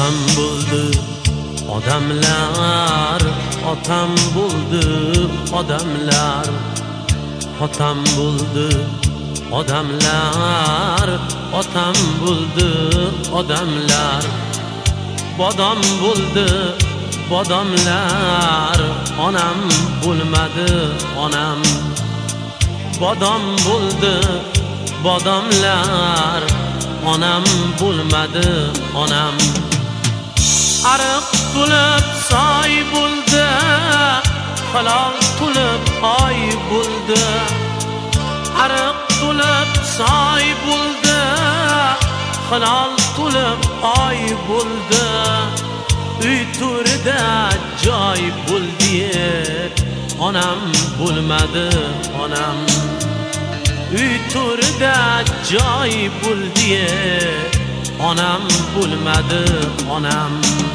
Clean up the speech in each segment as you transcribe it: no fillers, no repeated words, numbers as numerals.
otam bo'ldi odamlar, otam bo'ldi odamlar, otam bo'ldi odamlar, otam bo'ldi odamlar, bodom bo'ldi bodomlar, onam bo'lmadi onam, bodom bo'ldi bodomlar, onam bo'lmadi onam. Ariq to'lib soy bo'ldi, halol to'lib oy bo'ldi, ariq to'lib soy bo'ldi, halol to'lib oy bo'ldi, uy to'rida joy bo'ldi, onam bo'lmadi onam, uy to'rida joy bo'ldi, onam bo'lmadi onam.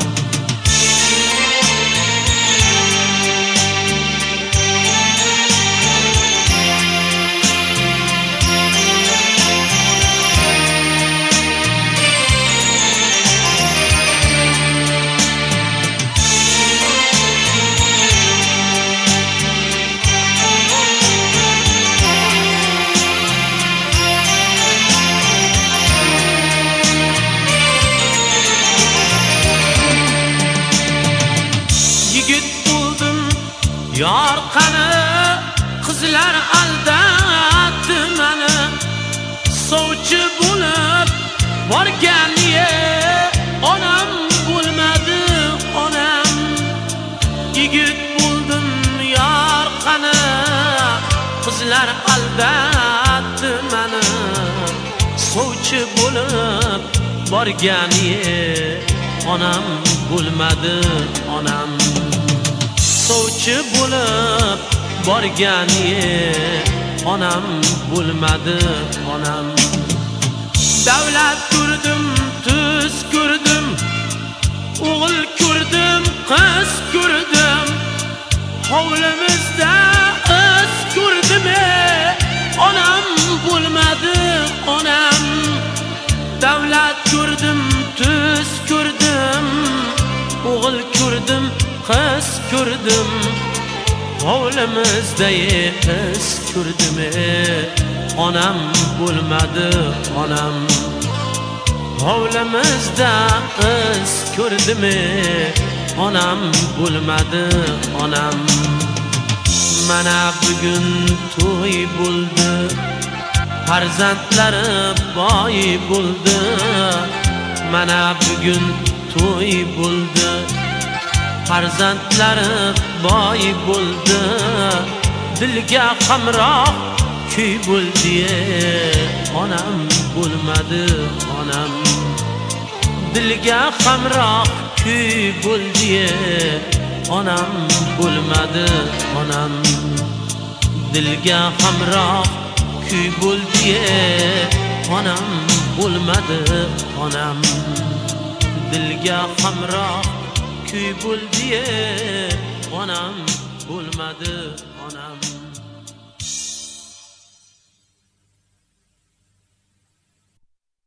Yigit bo'ldim yor qani, qizlar aldatdi meni, sovchi bo'lib borgan onam bo'lmadi onam. Yigit bo'ldim yor qani, qizlar aldatdi meni, sovchi bo'lib borgan onam bo'lmadi onam. Sovchi bo'lib borgan onam bo'lmadi onam. Davlat ko'rdim, tuz ko'rdim, o'g'il ko'rdim, qiz ko'rdim, hovlimizda iz ko'rdim, onam bo'lmadi onam. Davlat ko'rdim, tuz ko'rdim, o'g'il ko'rdim, qiz ko'rdim, hovlimizda iz ko'rdim, onam bo'lmadi onam. Hovlimizda iz ko'rdim, onam bo'lmadi onam. Mana bugun to'y bo'ldi, farzandlari boy bo'ldi, mana bugun to'y bo'ldi, farzandlari boy bo'ldi, dilga qamroq kuy bo'ldi, onam bo'lmadi onam. Dilga qamroq kuy bo'ldi, onam bo'lmadi onam. Dilga qamroq kuy bo'ldi, onam bo'lmadi onam. Dilga qamroq kuy bo'ldi, onam bo'lmadi onam.